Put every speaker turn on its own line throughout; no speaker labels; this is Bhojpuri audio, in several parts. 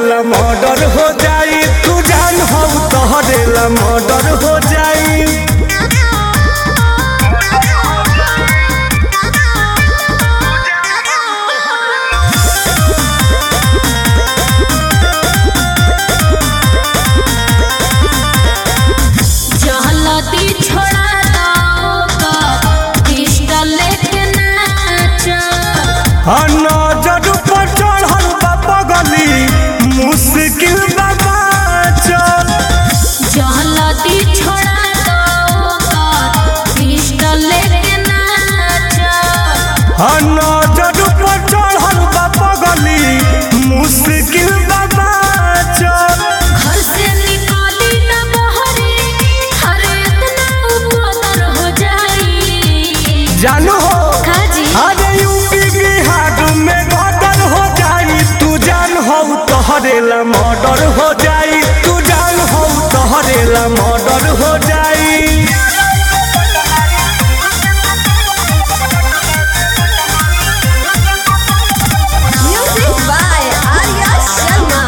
तोहरेला मर्डर हो जाई, तू जान हो तोहरेला मर्डर हो जाई। नजर पर चढ़ल बा पगली मुश्किल बाबा चल
जहलती छोड़ा दो पिस्टल लेके नाच।
नजर पर चढ़ल बा पगली मुश्किल बाबा चल
घर से निकाली न बहरे हर इतना उपदर हो जाई।
जानू हो
काजी
अरे यूपी बिहार में मर्डर हो जाई, तू जान हो तोहरेला मर्डर हो जाई, तू जान हो तोहरेला मर्डर हो जाई।
Music by Arya Sharma.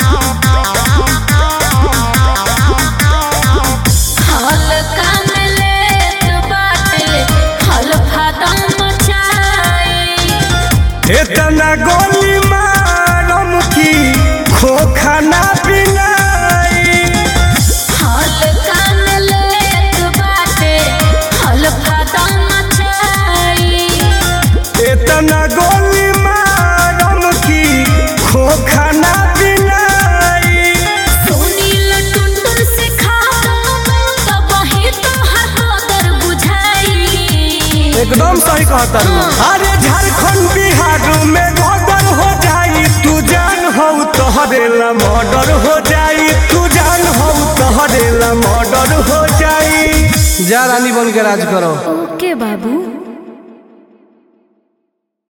हल्का में लेत बाटे हल्फा दम मचाई।
इतना गोली मारम की खोखा ना पिनाई।
हल्का में लेत बाटे हल्फा दम मचाई।
इतना गोली मारम की खोखा ना पिनाई।
सुनील टुनटुन से खाता तब ही तो हर कदर बुझाई।
एकदम सही कहता हूँ। अरे झारखंड बिहार में मर्डर हो जाई, तू जान हो तोहरेला मर्डर हो जाई, तू जान हो तोहरेला मर्डर हो जाई। जा रानी बन के राज करो।
ओके बाबू।